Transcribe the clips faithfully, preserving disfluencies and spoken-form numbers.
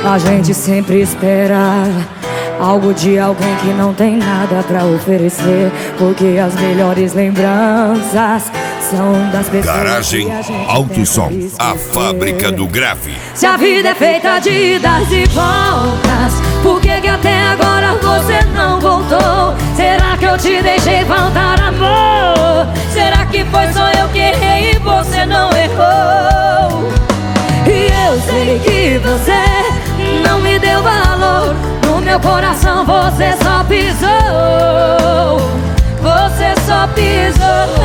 A gente sempre espera algo de alguém que não tem nada pra oferecer, porque as melhores lembranças são das pessoas. Garagem Alto Som, a fábrica do grave. Se a vida é feita de idas e voltas, por que que até agora você não voltou? Será que eu te deixei faltar amor? Será que foi só eu que errei e você não errou? E eu sei que você não me deu valor, no meu coração você só pisou, você só pisou.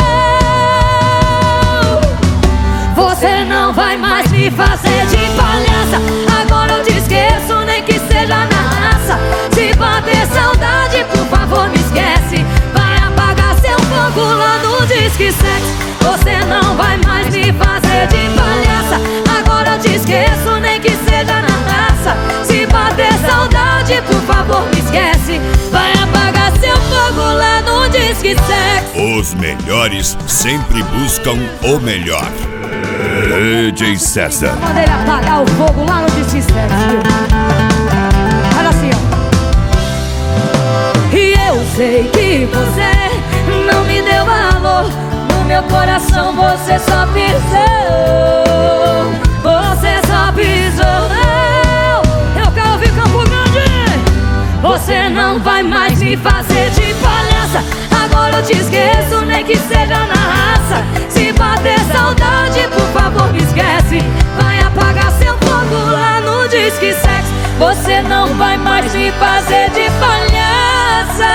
Você não vai mais me fazer de palhaça, agora eu te esqueço, nem que seja na raça. Se bater saudade, por favor me esquece, vai apagar seu fogo lá no Disque Sexo. Você não vai mais me fazer de palhaça, agora eu te esqueço, nem que seja na raça. Se bater saudade, por favor me esquece, vai apagar seu fogo lá no Disque Sexo. Os melhores sempre buscam o melhor. D J César. Manda ele apagar o fogo lá no Disque Sexo. Olha assim, ó. E eu sei que você não me deu valor, no meu coração você só pisou, você só pisou. Eu quero ouvir Campo Grande. Você não vai mais me fazer de palhaça, agora eu te esqueço, nem que seja na raça. Se bater saudade, por favor me esquece, vai apagar seu fogo lá no Disque Sexo. Você não vai mais me fazer de palhaça.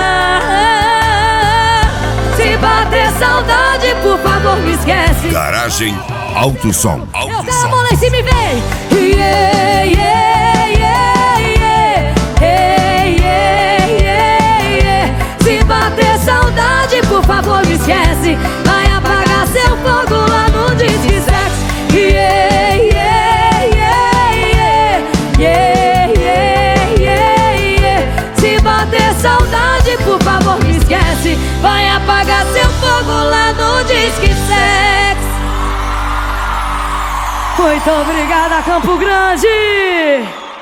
Se bater saudade, por favor me esquece. Garagem Alto Som. Eu quero a mão lá em cima e vem. Yeah, yeah, yeah, yeah. Hey, yeah, yeah, yeah. Se bater saudade, por favor me esquece, vai apagar seu fogo lá no Disque Sexo. Yeah, yeah, yeah, yeah. Yeah, yeah, yeah, yeah. Se bater saudade, por favor me esquece, vai apagar seu fogo lá no Disque Sexo. Muito obrigada, Campo Grande!